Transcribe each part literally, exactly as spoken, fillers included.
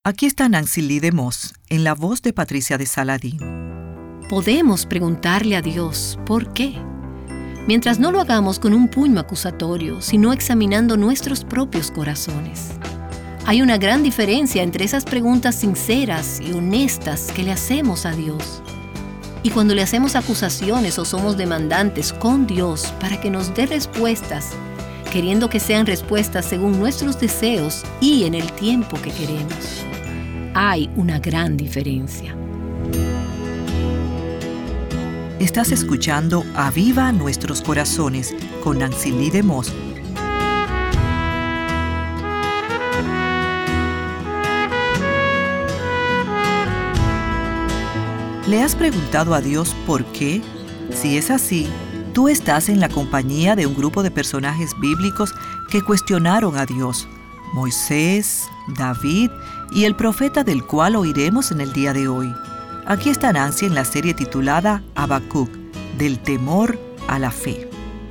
Aquí está Nancy Lee DeMoss, en la voz de Patricia de Saladín. Podemos preguntarle a Dios ¿por qué? Mientras no lo hagamos con un puño acusatorio, sino examinando nuestros propios corazones. Hay una gran diferencia entre esas preguntas sinceras y honestas que le hacemos a Dios y cuando le hacemos acusaciones o somos demandantes con Dios para que nos dé respuestas, queriendo que sean respuestas según nuestros deseos y en el tiempo que queremos. Hay una gran diferencia. Estás escuchando Aviva Nuestros Corazones con Nancy Lee DeMoss. ¿Le has preguntado a Dios por qué? Si es así, tú estás en la compañía de un grupo de personajes bíblicos que cuestionaron a Dios: Moisés, David y el profeta del cual oiremos en el día de hoy. Aquí está Nancy en la serie titulada Habacuc, del temor a la fe.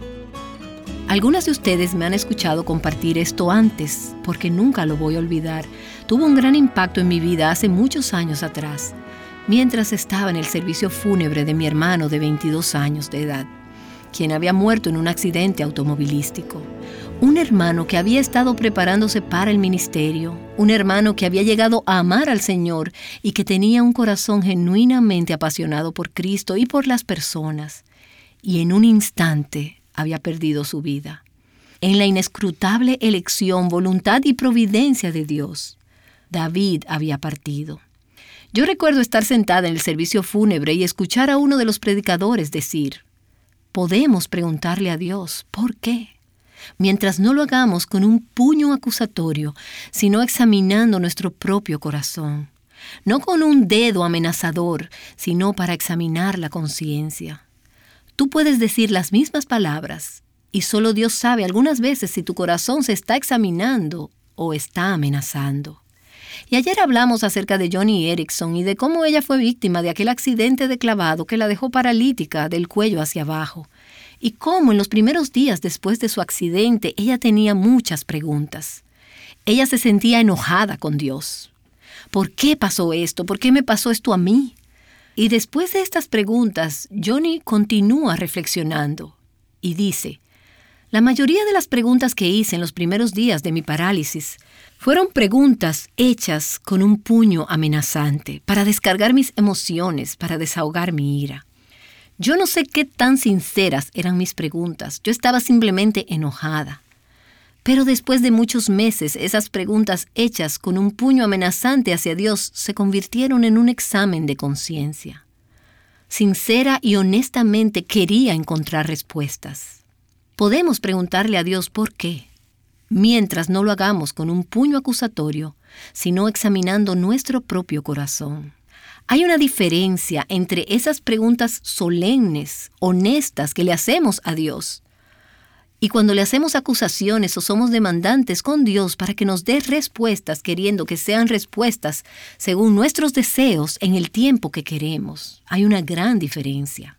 Algunas de ustedes me han escuchado compartir esto antes, porque nunca lo voy a olvidar. Tuvo un gran impacto en mi vida hace muchos años atrás, mientras estaba en el servicio fúnebre de mi hermano de veintidós años de edad, quien había muerto en un accidente automovilístico. Un hermano que había estado preparándose para el ministerio, un hermano que había llegado a amar al Señor y que tenía un corazón genuinamente apasionado por Cristo y por las personas, y en un instante había perdido su vida. En la inescrutable elección, voluntad y providencia de Dios, David había partido. Yo recuerdo estar sentada en el servicio fúnebre y escuchar a uno de los predicadores decir: podemos preguntarle a Dios ¿por qué? Mientras no lo hagamos con un puño acusatorio, sino examinando nuestro propio corazón. No con un dedo amenazador, sino para examinar la conciencia. Tú puedes decir las mismas palabras, y solo Dios sabe algunas veces si tu corazón se está examinando o está amenazando. Y ayer hablamos acerca de Joni Eareckson y de cómo ella fue víctima de aquel accidente de clavado que la dejó paralítica del cuello hacia abajo. Y cómo en los primeros días después de su accidente ella tenía muchas preguntas. Ella se sentía enojada con Dios. ¿Por qué pasó esto? ¿Por qué me pasó esto a mí? Y después de estas preguntas, Joni continúa reflexionando y dice: la mayoría de las preguntas que hice en los primeros días de mi parálisis fueron preguntas hechas con un puño amenazante, para descargar mis emociones, para desahogar mi ira. Yo no sé qué tan sinceras eran mis preguntas. Yo estaba simplemente enojada. Pero después de muchos meses, esas preguntas hechas con un puño amenazante hacia Dios se convirtieron en un examen de conciencia. Sincera y honestamente quería encontrar respuestas. Podemos preguntarle a Dios por qué, mientras no lo hagamos con un puño acusatorio, sino examinando nuestro propio corazón. Hay una diferencia entre esas preguntas solemnes, honestas que le hacemos a Dios, y cuando le hacemos acusaciones o somos demandantes con Dios para que nos dé respuestas, queriendo que sean respuestas según nuestros deseos en el tiempo que queremos. Hay una gran diferencia.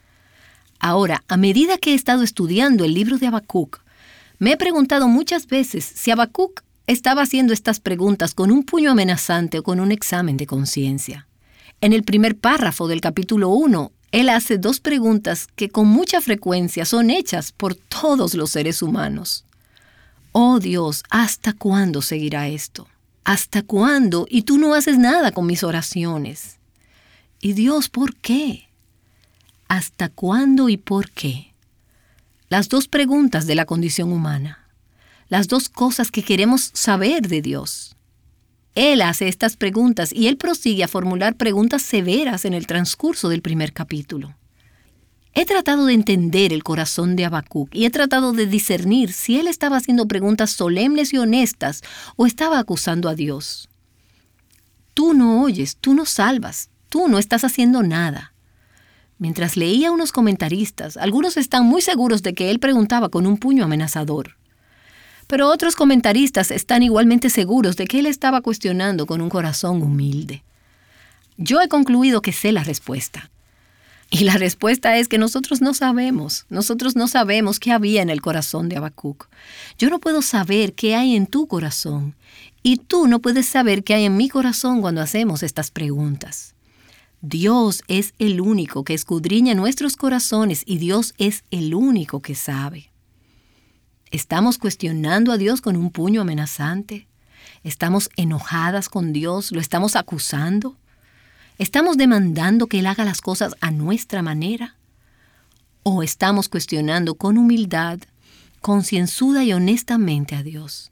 Ahora, a medida que he estado estudiando el libro de Habacuc, me he preguntado muchas veces si Habacuc estaba haciendo estas preguntas con un puño amenazante o con un examen de conciencia. En el primer párrafo del capítulo uno, él hace dos preguntas que con mucha frecuencia son hechas por todos los seres humanos. Oh Dios, ¿hasta cuándo seguirá esto? ¿Hasta cuándo? Y tú no haces nada con mis oraciones. Y Dios, ¿por qué? ¿Hasta cuándo y por qué? Las dos preguntas de la condición humana. Las dos cosas que queremos saber de Dios. Él hace estas preguntas y él prosigue a formular preguntas severas en el transcurso del primer capítulo. He tratado de entender el corazón de Habacuc y he tratado de discernir si él estaba haciendo preguntas solemnes y honestas o estaba acusando a Dios. Tú no oyes, tú no salvas, tú no estás haciendo nada. Mientras leía a unos comentaristas, algunos están muy seguros de que él preguntaba con un puño amenazador. Pero otros comentaristas están igualmente seguros de que él estaba cuestionando con un corazón humilde. Yo he concluido que sé la respuesta. Y la respuesta es que nosotros no sabemos. Nosotros no sabemos qué había en el corazón de Habacuc. Yo no puedo saber qué hay en tu corazón. Y tú no puedes saber qué hay en mi corazón cuando hacemos estas preguntas. Dios es el único que escudriña nuestros corazones y Dios es el único que sabe. ¿Estamos cuestionando a Dios con un puño amenazante? ¿Estamos enojadas con Dios? ¿Lo estamos acusando? ¿Estamos demandando que Él haga las cosas a nuestra manera? ¿O estamos cuestionando con humildad, concienzuda y honestamente a Dios?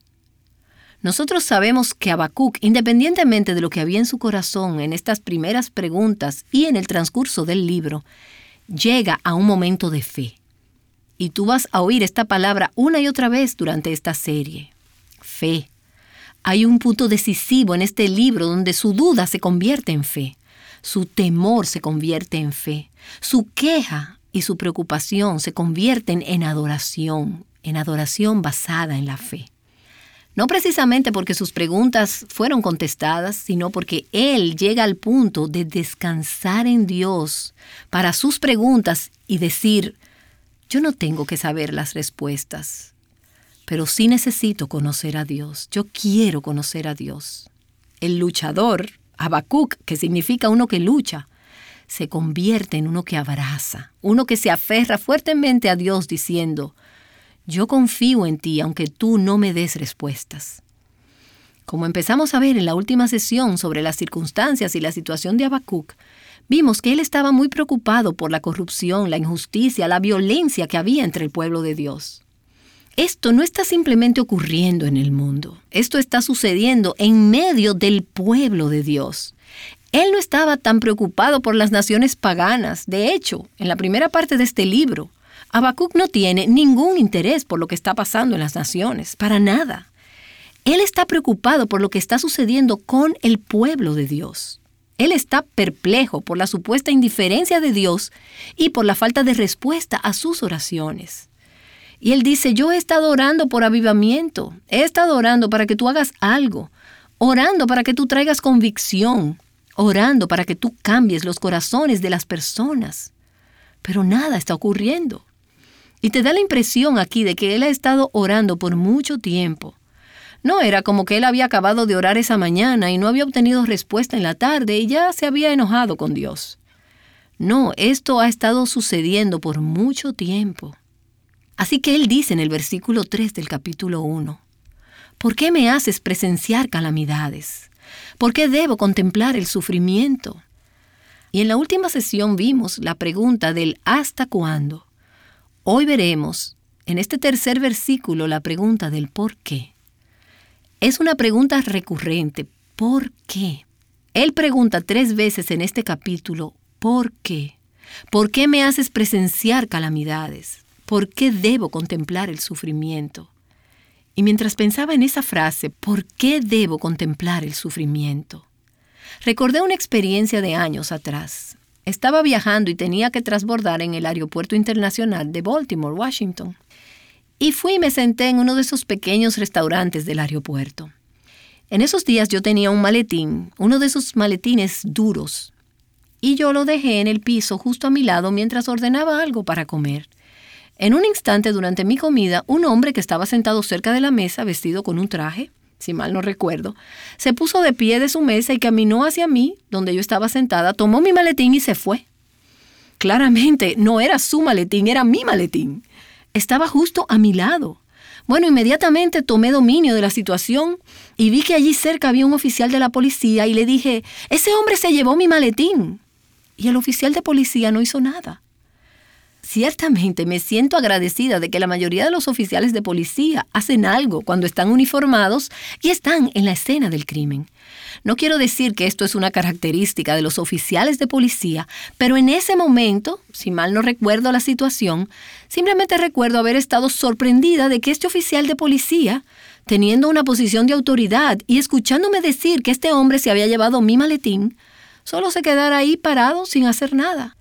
Nosotros sabemos que Habacuc, independientemente de lo que había en su corazón en estas primeras preguntas y en el transcurso del libro, llega a un momento de fe. Y tú vas a oír esta palabra una y otra vez durante esta serie. Fe. Hay un punto decisivo en este libro donde su duda se convierte en fe. Su temor se convierte en fe. Su queja y su preocupación se convierten en adoración, en adoración basada en la fe. No precisamente porque sus preguntas fueron contestadas, sino porque él llega al punto de descansar en Dios para sus preguntas y decir, yo no tengo que saber las respuestas, pero sí necesito conocer a Dios. Yo quiero conocer a Dios. El luchador, Habacuc, que significa uno que lucha, se convierte en uno que abraza, uno que se aferra fuertemente a Dios diciendo, yo confío en ti aunque tú no me des respuestas. Como empezamos a ver en la última sesión sobre las circunstancias y la situación de Habacuc, vimos que él estaba muy preocupado por la corrupción, la injusticia, la violencia que había entre el pueblo de Dios. Esto no está simplemente ocurriendo en el mundo. Esto está sucediendo en medio del pueblo de Dios. Él no estaba tan preocupado por las naciones paganas. De hecho, en la primera parte de este libro, Habacuc no tiene ningún interés por lo que está pasando en las naciones, para nada. Él está preocupado por lo que está sucediendo con el pueblo de Dios. Él está perplejo por la supuesta indiferencia de Dios y por la falta de respuesta a sus oraciones. Y él dice, yo he estado orando por avivamiento, he estado orando para que tú hagas algo, orando para que tú traigas convicción, orando para que tú cambies los corazones de las personas. Pero nada está ocurriendo. Y te da la impresión aquí de que él ha estado orando por mucho tiempo. No era como que él había acabado de orar esa mañana y no había obtenido respuesta en la tarde y ya se había enojado con Dios. No, esto ha estado sucediendo por mucho tiempo. Así que él dice en el versículo tres del capítulo uno, ¿por qué me haces presenciar calamidades? ¿Por qué debo contemplar el sufrimiento? Y en la última sesión vimos la pregunta del ¿hasta cuándo? Hoy veremos en este tercer versículo la pregunta del ¿por qué? Es una pregunta recurrente. ¿Por qué? Él pregunta tres veces en este capítulo, ¿por qué? ¿Por qué me haces presenciar calamidades? ¿Por qué debo contemplar el sufrimiento? Y mientras pensaba en esa frase, ¿por qué debo contemplar el sufrimiento? Recordé una experiencia de años atrás. Estaba viajando y tenía que transbordar en el Aeropuerto Internacional de Baltimore, Washington. Y fui y me senté en uno de esos pequeños restaurantes del aeropuerto. En esos días yo tenía un maletín, uno de esos maletines duros, y yo lo dejé en el piso justo a mi lado mientras ordenaba algo para comer. En un instante durante mi comida, un hombre que estaba sentado cerca de la mesa, vestido con un traje, si mal no recuerdo, se puso de pie de su mesa y caminó hacia mí, donde yo estaba sentada, tomó mi maletín y se fue. Claramente no era su maletín, era mi maletín. Estaba justo a mi lado. Bueno, inmediatamente tomé dominio de la situación y vi que allí cerca había un oficial de la policía y le dije, ese hombre se llevó mi maletín. Y el oficial de policía no hizo nada. Ciertamente me siento agradecida de que la mayoría de los oficiales de policía hacen algo cuando están uniformados y están en la escena del crimen. No quiero decir que esto es una característica de los oficiales de policía, pero en ese momento, si mal no recuerdo la situación, simplemente recuerdo haber estado sorprendida de que este oficial de policía, teniendo una posición de autoridad y escuchándome decir que este hombre se había llevado mi maletín, solo se quedara ahí parado sin hacer nada.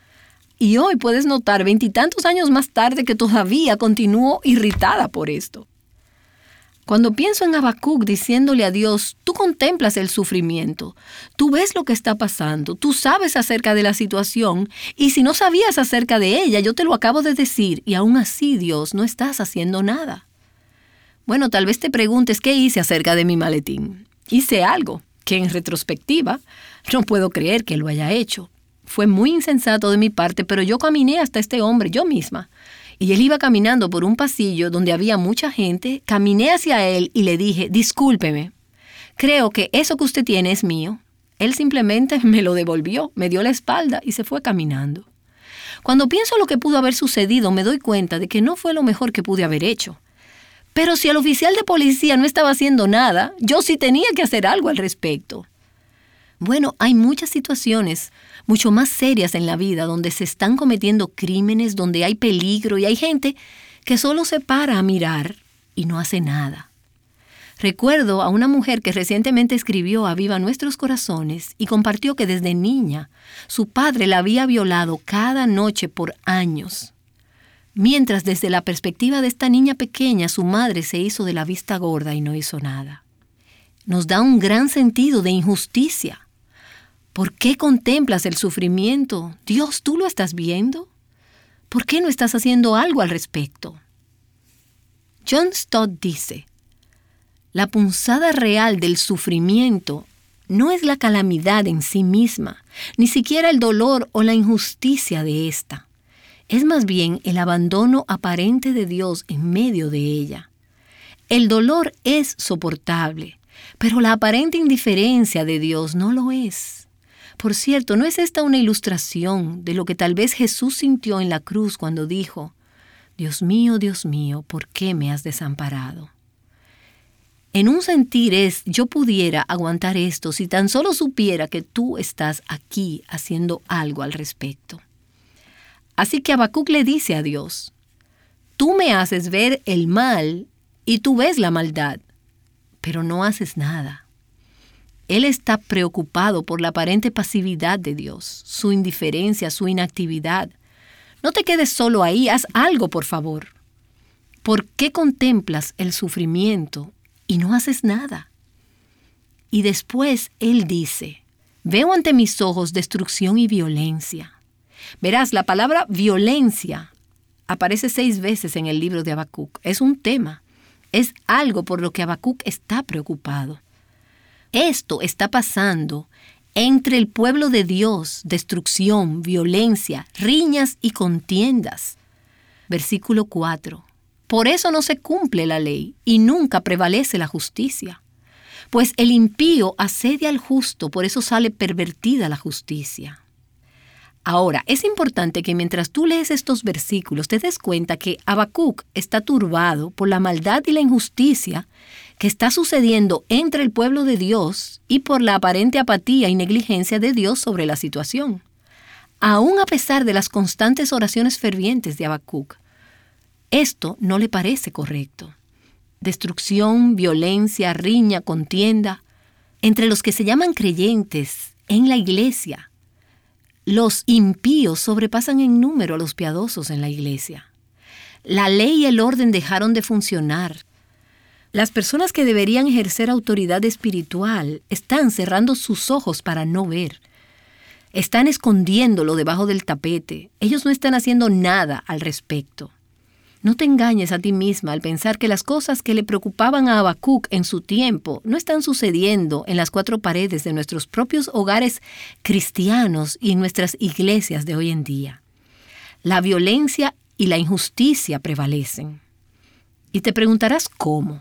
Y hoy puedes notar, veintitantos años más tarde, que todavía continúo irritada por esto. Cuando pienso en Habacuc diciéndole a Dios, tú contemplas el sufrimiento, tú ves lo que está pasando, tú sabes acerca de la situación, y si no sabías acerca de ella, yo te lo acabo de decir, y aún así, Dios, no estás haciendo nada. Bueno, tal vez te preguntes qué hice acerca de mi maletín. Hice algo que en retrospectiva no puedo creer que lo haya hecho. Fue muy insensato de mi parte, pero yo caminé hasta este hombre, yo misma. Y él iba caminando por un pasillo donde había mucha gente. Caminé hacia él y le dije, discúlpeme, creo que eso que usted tiene es mío. Él simplemente me lo devolvió, me dio la espalda y se fue caminando. Cuando pienso lo que pudo haber sucedido, me doy cuenta de que no fue lo mejor que pude haber hecho. Pero si el oficial de policía no estaba haciendo nada, yo sí tenía que hacer algo al respecto. Bueno, hay muchas situaciones mucho más serias en la vida donde se están cometiendo crímenes, donde hay peligro y hay gente que solo se para a mirar y no hace nada. Recuerdo a una mujer que recientemente escribió Aviva Nuestros Corazones y compartió que desde niña su padre la había violado cada noche por años. Mientras desde la perspectiva de esta niña pequeña su madre se hizo de la vista gorda y no hizo nada. Nos da un gran sentido de injusticia. ¿Por qué contemplas el sufrimiento? Dios, ¿tú lo estás viendo? ¿Por qué no estás haciendo algo al respecto? John Stott dice, la punzada real del sufrimiento no es la calamidad en sí misma, ni siquiera el dolor o la injusticia de ésta. Es más bien el abandono aparente de Dios en medio de ella. El dolor es soportable, pero la aparente indiferencia de Dios no lo es. Por cierto, ¿no es esta una ilustración de lo que tal vez Jesús sintió en la cruz cuando dijo, Dios mío, Dios mío, ¿por qué me has desamparado? En un sentir es, yo pudiera aguantar esto si tan solo supiera que tú estás aquí haciendo algo al respecto. Así que Habacuc le dice a Dios, tú me haces ver el mal y tú ves la maldad, pero no haces nada. Él está preocupado por la aparente pasividad de Dios, su indiferencia, su inactividad. No te quedes solo ahí, haz algo, por favor. ¿Por qué contemplas el sufrimiento y no haces nada? Y después él dice, veo ante mis ojos destrucción y violencia. Verás, la palabra violencia aparece seis veces en el libro de Habacuc. Es un tema, es algo por lo que Habacuc está preocupado. Esto está pasando entre el pueblo de Dios, destrucción, violencia, riñas y contiendas. Versículo cuatro. Por eso no se cumple la ley y nunca prevalece la justicia. Pues el impío asedia al justo, por eso sale pervertida la justicia. Ahora, es importante que mientras tú lees estos versículos te des cuenta que Habacuc está turbado por la maldad y la injusticia que está sucediendo entre el pueblo de Dios y por la aparente apatía y negligencia de Dios sobre la situación. Aún a pesar de las constantes oraciones fervientes de Habacuc, esto no le parece correcto. Destrucción, violencia, riña, contienda, entre los que se llaman creyentes en la iglesia. Los impíos sobrepasan en número a los piadosos en la iglesia. La ley y el orden dejaron de funcionar. Las personas que deberían ejercer autoridad espiritual están cerrando sus ojos para no ver. Están escondiéndolo debajo del tapete. Ellos no están haciendo nada al respecto. No te engañes a ti misma al pensar que las cosas que le preocupaban a Habacuc en su tiempo no están sucediendo en las cuatro paredes de nuestros propios hogares cristianos y en nuestras iglesias de hoy en día. La violencia y la injusticia prevalecen. Y te preguntarás cómo.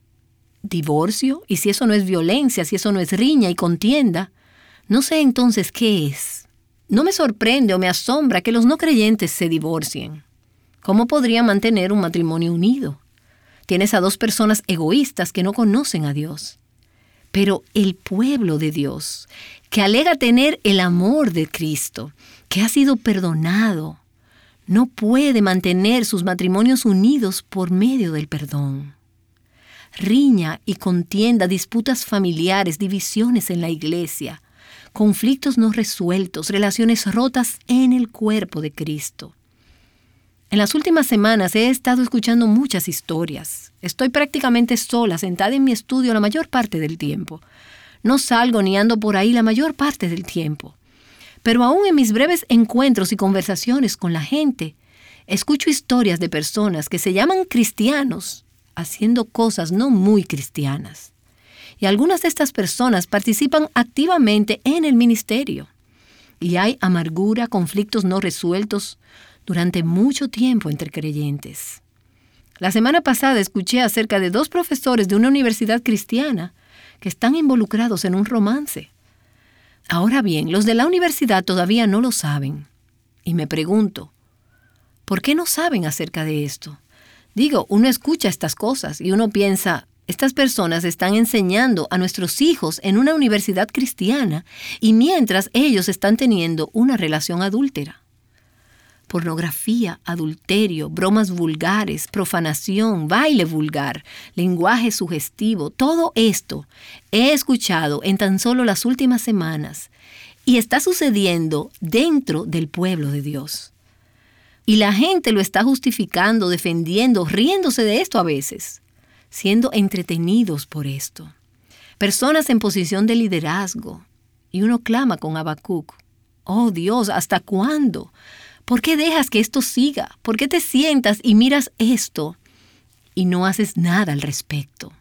¿Divorcio? Y si eso no es violencia, si eso no es riña y contienda, no sé entonces qué es. No me sorprende o me asombra que los no creyentes se divorcien. ¿Cómo podrían mantener un matrimonio unido? Tienes a dos personas egoístas que no conocen a Dios. Pero el pueblo de Dios, que alega tener el amor de Cristo, que ha sido perdonado, no puede mantener sus matrimonios unidos por medio del perdón. Riña y contienda, disputas familiares, divisiones en la iglesia, conflictos no resueltos, relaciones rotas en el cuerpo de Cristo. En las últimas semanas he estado escuchando muchas historias. Estoy prácticamente sola, sentada en mi estudio la mayor parte del tiempo. No salgo ni ando por ahí la mayor parte del tiempo. Pero aún en mis breves encuentros y conversaciones con la gente, escucho historias de personas que se llaman cristianos haciendo cosas no muy cristianas. Y algunas de estas personas participan activamente en el ministerio. Y hay amargura, conflictos no resueltos durante mucho tiempo entre creyentes. La semana pasada escuché acerca de dos profesores de una universidad cristiana que están involucrados en un romance. Ahora bien, los de la universidad todavía no lo saben. Y me pregunto, ¿por qué no saben acerca de esto? Digo, uno escucha estas cosas y uno piensa, estas personas están enseñando a nuestros hijos en una universidad cristiana y mientras ellos están teniendo una relación adúltera. Pornografía, adulterio, bromas vulgares, profanación, baile vulgar, lenguaje sugestivo, todo esto he escuchado en tan solo las últimas semanas y está sucediendo dentro del pueblo de Dios. Y la gente lo está justificando, defendiendo, riéndose de esto a veces, siendo entretenidos por esto. Personas en posición de liderazgo. Y uno clama con Habacuc, oh Dios, ¿hasta cuándo? ¿Por qué dejas que esto siga? ¿Por qué te sientas y miras esto y no haces nada al respecto?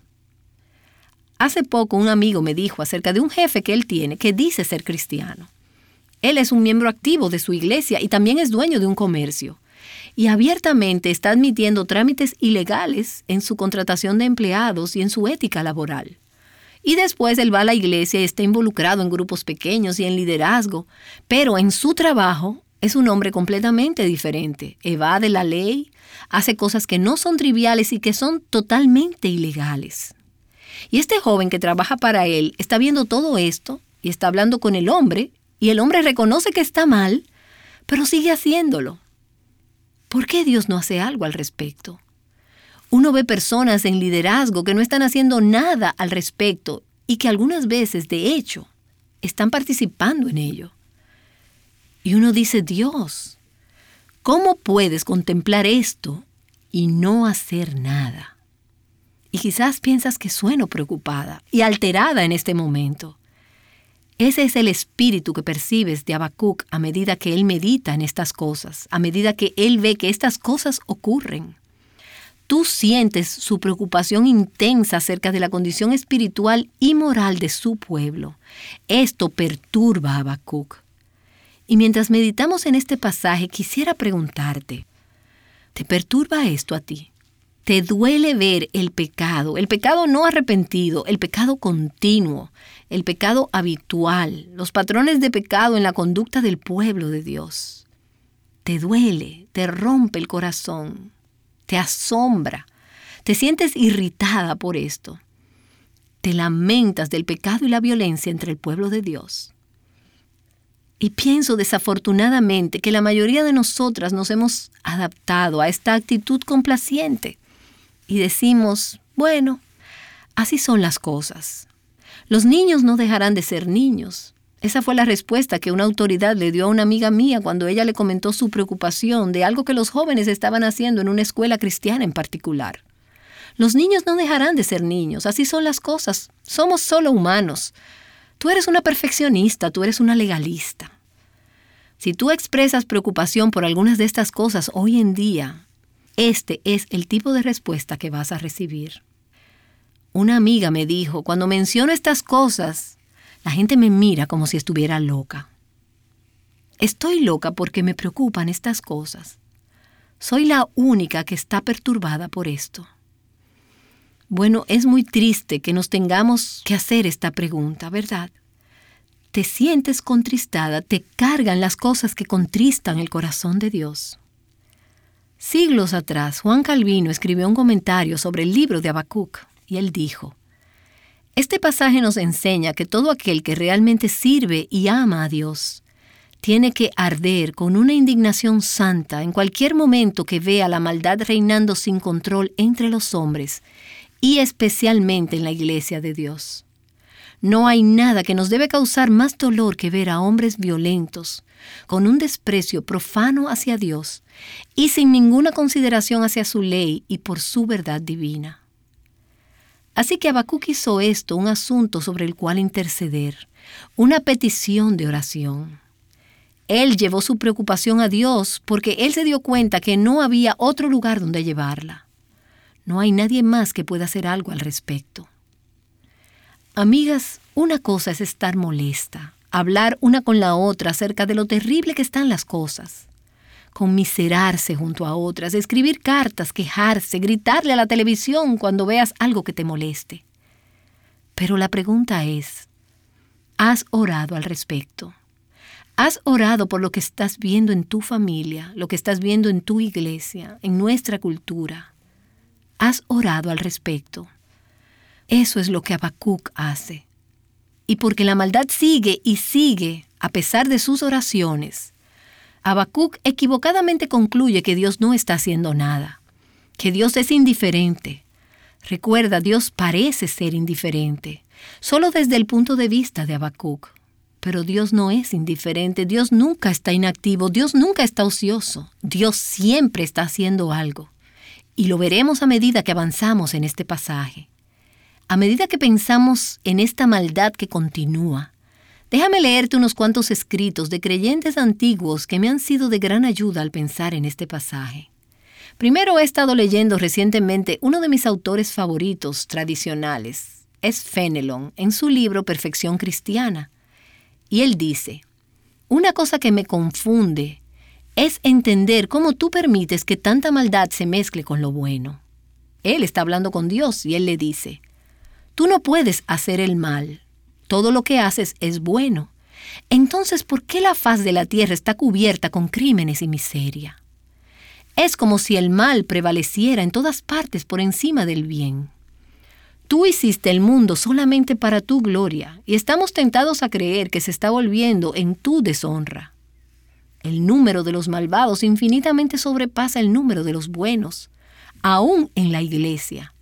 Hace poco un amigo me dijo acerca de un jefe que él tiene que dice ser cristiano. Él es un miembro activo de su iglesia y también es dueño de un comercio. Y abiertamente está admitiendo trámites ilegales en su contratación de empleados y en su ética laboral. Y después él va a la iglesia y está involucrado en grupos pequeños y en liderazgo, pero en su trabajo es un hombre completamente diferente. Evade la ley, hace cosas que no son triviales y que son totalmente ilegales. Y este joven que trabaja para él está viendo todo esto y está hablando con el hombre y el hombre reconoce que está mal, pero sigue haciéndolo. ¿Por qué Dios no hace algo al respecto? Uno ve personas en liderazgo que no están haciendo nada al respecto y que algunas veces, de hecho, están participando en ello. Y uno dice, Dios, ¿cómo puedes contemplar esto y no hacer nada? Y quizás piensas que sueno preocupada y alterada en este momento. Ese es el espíritu que percibes de Habacuc a medida que él medita en estas cosas, a medida que él ve que estas cosas ocurren. Tú sientes su preocupación intensa acerca de la condición espiritual y moral de su pueblo. Esto perturba a Habacuc. Y mientras meditamos en este pasaje, quisiera preguntarte, ¿te perturba esto a ti? ¿Te duele ver el pecado, el pecado no arrepentido, el pecado continuo, el pecado habitual, los patrones de pecado en la conducta del pueblo de Dios? ¿Te duele, te rompe el corazón, te asombra, te sientes irritada por esto? ¿Te lamentas del pecado y la violencia entre el pueblo de Dios? Y pienso desafortunadamente que la mayoría de nosotras nos hemos adaptado a esta actitud complaciente y decimos, bueno, así son las cosas. Los niños no dejarán de ser niños. Esa fue la respuesta que una autoridad le dio a una amiga mía cuando ella le comentó su preocupación de algo que los jóvenes estaban haciendo en una escuela cristiana en particular. Los niños no dejarán de ser niños, así son las cosas. Somos solo humanos. Tú eres una perfeccionista, tú eres una legalista. Si tú expresas preocupación por algunas de estas cosas hoy en día, este es el tipo de respuesta que vas a recibir. Una amiga me dijo, cuando menciono estas cosas, la gente me mira como si estuviera loca. Estoy loca porque me preocupan estas cosas. Soy la única que está perturbada por esto. Bueno, es muy triste que nos tengamos que hacer esta pregunta, ¿verdad? Te sientes contristada, te cargan las cosas que contristan el corazón de Dios. Siglos atrás, Juan Calvino escribió un comentario sobre el libro de Habacuc y él dijo, este pasaje nos enseña que todo aquel que realmente sirve y ama a Dios tiene que arder con una indignación santa en cualquier momento que vea la maldad reinando sin control entre los hombres y especialmente en la iglesia de Dios. No hay nada que nos debe causar más dolor que ver a hombres violentos, con un desprecio profano hacia Dios y sin ninguna consideración hacia su ley y por su verdad divina. Así que Habacuc hizo esto un asunto sobre el cual interceder, una petición de oración. Él llevó su preocupación a Dios porque él se dio cuenta que no había otro lugar donde llevarla. No hay nadie más que pueda hacer algo al respecto. Amigas, una cosa es estar molesta, hablar una con la otra acerca de lo terrible que están las cosas, conmiserarse junto a otras, escribir cartas, quejarse, gritarle a la televisión cuando veas algo que te moleste. Pero la pregunta es, ¿has orado al respecto? ¿Has orado por lo que estás viendo en tu familia, lo que estás viendo en tu iglesia, en nuestra cultura? ¿Has orado al respecto? Eso es lo que Habacuc hace. Y porque la maldad sigue y sigue a pesar de sus oraciones, Habacuc equivocadamente concluye que Dios no está haciendo nada, que Dios es indiferente. Recuerda, Dios parece ser indiferente, solo desde el punto de vista de Habacuc. Pero Dios no es indiferente, Dios nunca está inactivo, Dios nunca está ocioso, Dios siempre está haciendo algo. Y lo veremos a medida que avanzamos en este pasaje. A medida que pensamos en esta maldad que continúa, déjame leerte unos cuantos escritos de creyentes antiguos que me han sido de gran ayuda al pensar en este pasaje. Primero he estado leyendo recientemente uno de mis autores favoritos tradicionales, es Fenelon, en su libro Perfección Cristiana. Y él dice, una cosa que me confunde es entender cómo tú permites que tanta maldad se mezcle con lo bueno. Él está hablando con Dios y él le dice, tú no puedes hacer el mal. Todo lo que haces es bueno. Entonces, ¿por qué la faz de la tierra está cubierta con crímenes y miseria? Es como si el mal prevaleciera en todas partes por encima del bien. Tú hiciste el mundo solamente para tu gloria y estamos tentados a creer que se está volviendo en tu deshonra. El número de los malvados infinitamente sobrepasa el número de los buenos, aún en la iglesia.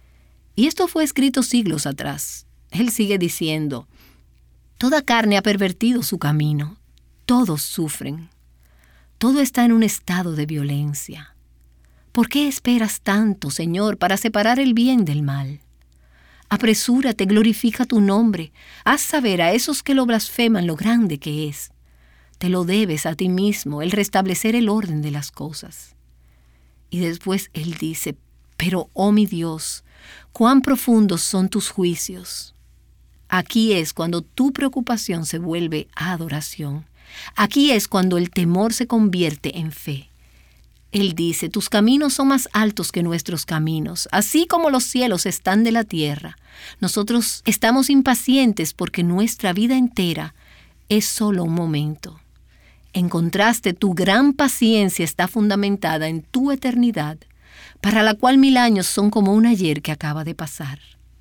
Y esto fue escrito siglos atrás. Él sigue diciendo, toda carne ha pervertido su camino, todos sufren, todo está en un estado de violencia. ¿Por qué esperas tanto, Señor, para separar el bien del mal? Apresúrate, glorifica tu nombre, haz saber a esos que lo blasfeman lo grande que es. Te lo debes a ti mismo, el restablecer el orden de las cosas. Y después él dice, pero, oh mi Dios, cuán profundos son tus juicios. Aquí es cuando tu preocupación se vuelve adoración. Aquí es cuando el temor se convierte en fe. Él dice, tus caminos son más altos que nuestros caminos, así como los cielos están de la tierra. Nosotros estamos impacientes porque nuestra vida entera es solo un momento. En contraste, tu gran paciencia está fundamentada en tu eternidad, para la cual mil años son como un ayer que acaba de pasar.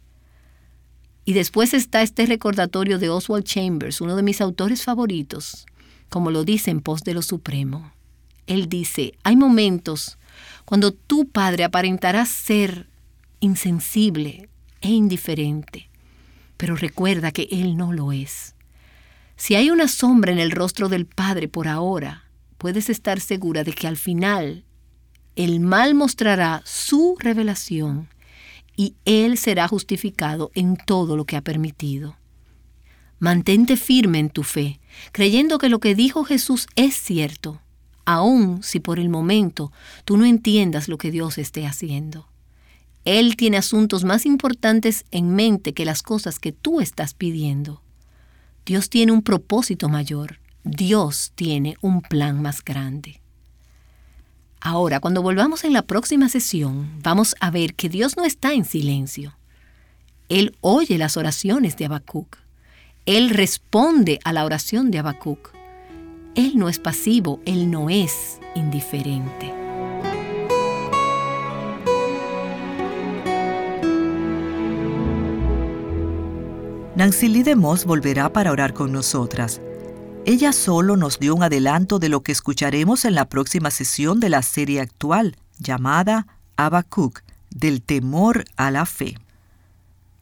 Y después está este recordatorio de Oswald Chambers, uno de mis autores favoritos, como lo dice en Pos de lo Supremo. Él dice, hay momentos cuando tu Padre aparentará ser insensible e indiferente, pero recuerda que Él no lo es. Si hay una sombra en el rostro del Padre por ahora, puedes estar segura de que al final el mal mostrará su revelación y Él será justificado en todo lo que ha permitido. Mantente firme en tu fe, creyendo que lo que dijo Jesús es cierto, aun si por el momento tú no entiendas lo que Dios esté haciendo. Él tiene asuntos más importantes en mente que las cosas que tú estás pidiendo. Dios tiene un propósito mayor. Dios tiene un plan más grande. Ahora, cuando volvamos en la próxima sesión, vamos a ver que Dios no está en silencio. Él oye las oraciones de Habacuc. Él responde a la oración de Habacuc. Él no es pasivo, Él no es indiferente. Nancy Lee DeMoss volverá para orar con nosotras. Ella solo nos dio un adelanto de lo que escucharemos en la próxima sesión de la serie actual, llamada Habacuc, del temor a la fe.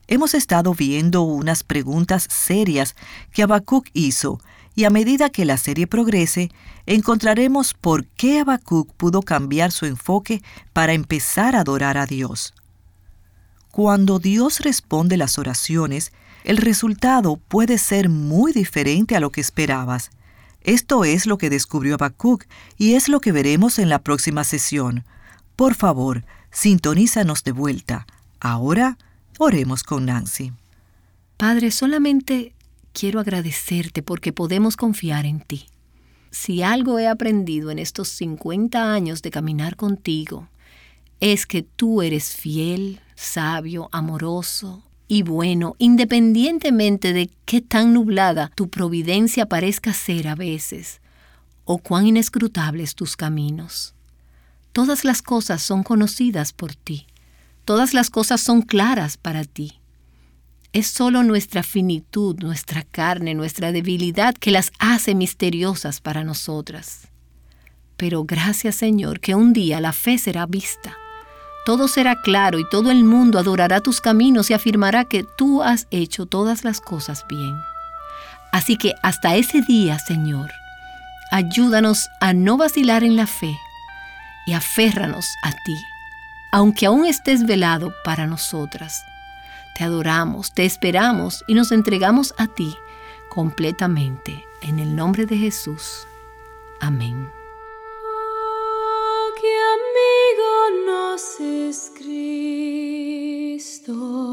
Hemos estado viendo unas preguntas serias que Habacuc hizo, y a medida que la serie progrese, encontraremos por qué Habacuc pudo cambiar su enfoque para empezar a adorar a Dios. Cuando Dios responde las oraciones, el resultado puede ser muy diferente a lo que esperabas. Esto es lo que descubrió Habacuc y es lo que veremos en la próxima sesión. Por favor, sintonízanos de vuelta. Ahora, oremos con Nancy. Padre, solamente quiero agradecerte porque podemos confiar en ti. Si algo he aprendido en estos cincuenta años de caminar contigo, es que tú eres fiel, sabio, amoroso y bueno, independientemente de qué tan nublada tu providencia parezca ser a veces, o cuán inescrutables tus caminos. Todas las cosas son conocidas por ti. Todas las cosas son claras para ti. Es solo nuestra finitud, nuestra carne, nuestra debilidad que las hace misteriosas para nosotras. Pero gracias, Señor, que un día la fe será vista. Todo será claro y todo el mundo adorará tus caminos y afirmará que tú has hecho todas las cosas bien. Así que hasta ese día, Señor, ayúdanos a no vacilar en la fe y aférranos a ti, aunque aún estés velado para nosotras. Te adoramos, te esperamos y nos entregamos a ti completamente. En el nombre de Jesús. Amén. Oh, qué amigo nos es Cristo.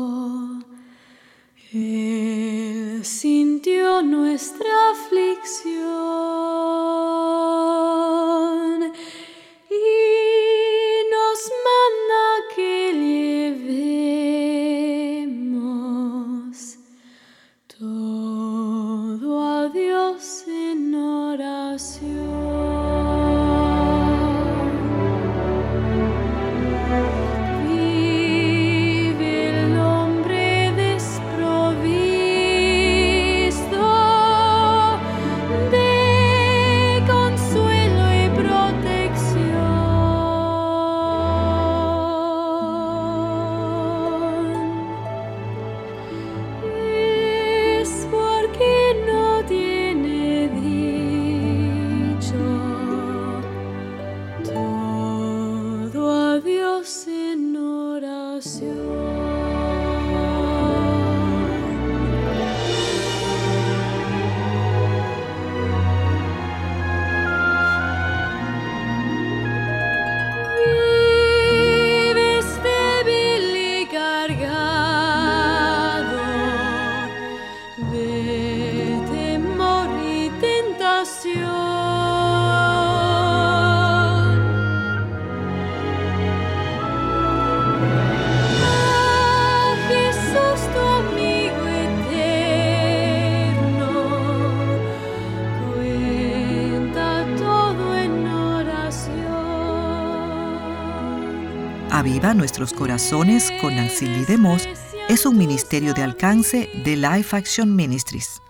Él sintió nuestra aflicción y nos manda que llevemos todo a Dios en oración. Aviva Nuestros Corazones con Nancy Lee DeMoss es un ministerio de alcance de Life Action Ministries.